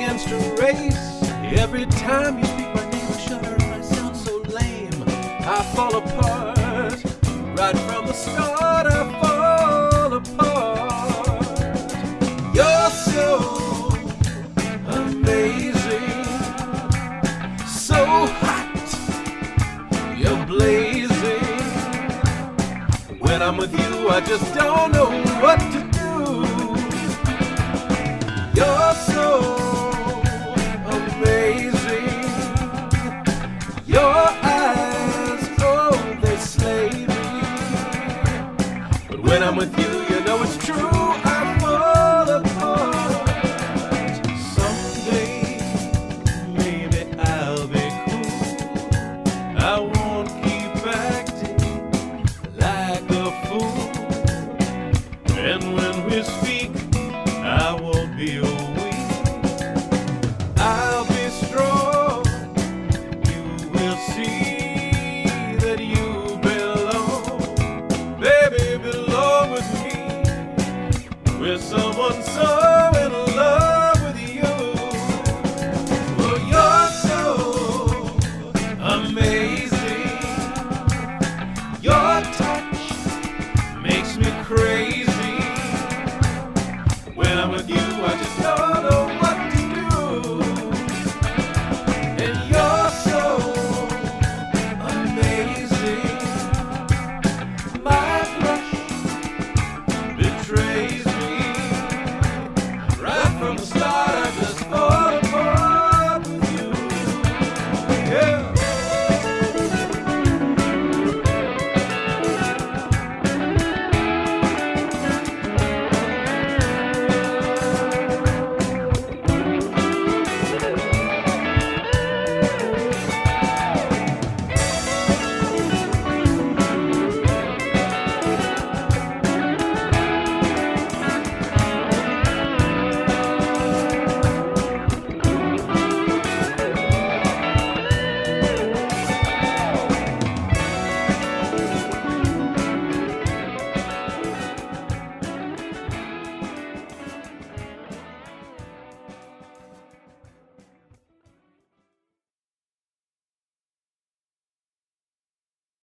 begins to race. Every time you speak my name, I shudder and I sound so lame. I fall apart, right from the start I fall apart. You're so amazing, so hot, you're blazing. When I'm with you, I just don't know what to do. You're so